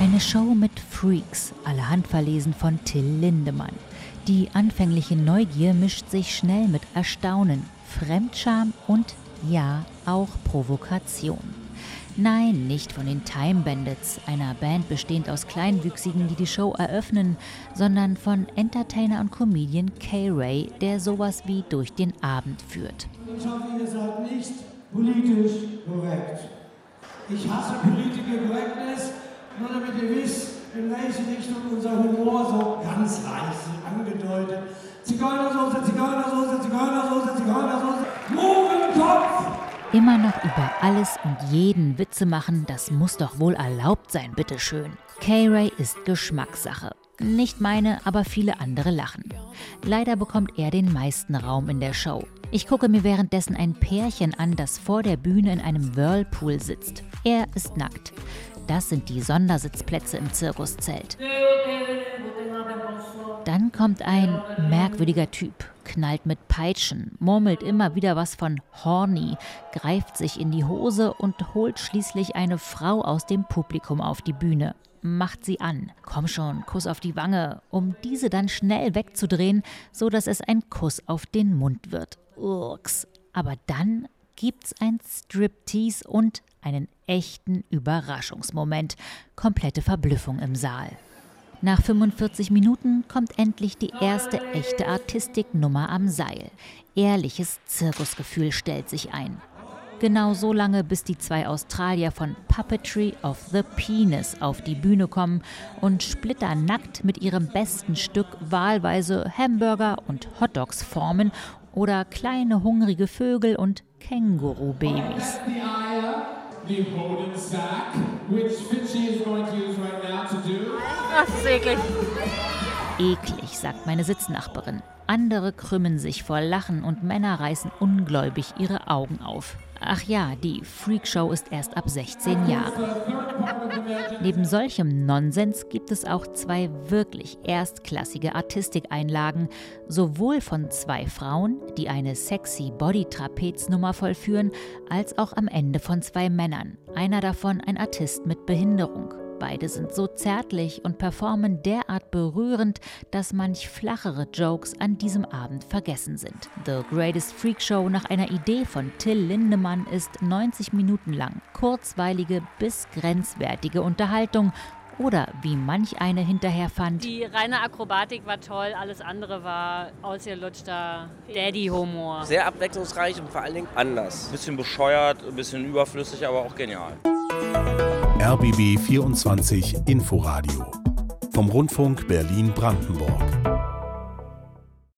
Eine Show mit Freaks, allerhand verlesen von Till Lindemann. Die anfängliche Neugier mischt sich schnell mit Erstaunen, Fremdscham und, ja, auch Provokation. Nein, nicht von den Time Bandits, einer Band bestehend aus Kleinwüchsigen, die Show eröffnen, sondern von Entertainer und Comedian K-Ray, der sowas wie durch den Abend führt. Ich hoffe, ihr seid nicht politisch korrekt. Ich hasse politische Korrektness, nur damit ihr wisst, in welche Richtung unser Humor so ganz leicht angedeutet. Zigeunersoße, Zigeunersoße, Zigeunersoße, Zigeunersoße, Mohrenkopf! Immer noch über alles und jeden Witze machen, das muss doch wohl erlaubt sein, bitteschön. K-Ray ist Geschmackssache. Nicht meine, aber viele andere lachen. Leider bekommt er den meisten Raum in der Show. Ich gucke mir währenddessen ein Pärchen an, das vor der Bühne in einem Whirlpool sitzt. Er ist nackt. Das sind die Sondersitzplätze im Zirkuszelt. Dann kommt ein merkwürdiger Typ, knallt mit Peitschen, murmelt immer wieder was von horny, greift sich in die Hose und holt schließlich eine Frau aus dem Publikum auf die Bühne. Macht sie an. Komm schon, Kuss auf die Wange, um diese dann schnell wegzudrehen, so dass es ein Kuss auf den Mund wird. Urks. Aber dann gibt's ein Striptease und einen echten Überraschungsmoment. Komplette Verblüffung im Saal. Nach 45 Minuten kommt endlich die erste echte Artistiknummer am Seil. Ehrliches Zirkusgefühl stellt sich ein. Genau so lange, bis die zwei Australier von Puppetry of the Penis auf die Bühne kommen und splitternackt mit ihrem besten Stück wahlweise Hamburger und Hotdogs formen oder kleine hungrige Vögel und Känguru-Babys. Ach, das ist eklig. Eklig, sagt meine Sitznachbarin. Andere krümmen sich vor Lachen und Männer reißen ungläubig ihre Augen auf. Ach ja, die Freakshow ist erst ab 16 Jahren. Neben solchem Nonsens gibt es auch zwei wirklich erstklassige Artistikeinlagen, sowohl von zwei Frauen, die eine sexy Body-Trapez-Nummer vollführen, als auch am Ende von zwei Männern, einer davon ein Artist mit Behinderung. Beide sind so zärtlich und performen derart berührend, dass manch flachere Jokes an diesem Abend vergessen sind. The Greatest Freak Show nach einer Idee von Till Lindemann ist 90 Minuten lang kurzweilige bis grenzwertige Unterhaltung oder, wie manch eine hinterher fand, die reine Akrobatik war toll, alles andere war ausgelutschter Daddy-Humor. Sehr abwechslungsreich und vor allen Dingen anders. Ein bisschen bescheuert, ein bisschen überflüssig, aber auch genial. RBB 24 Inforadio vom Rundfunk Berlin-Brandenburg.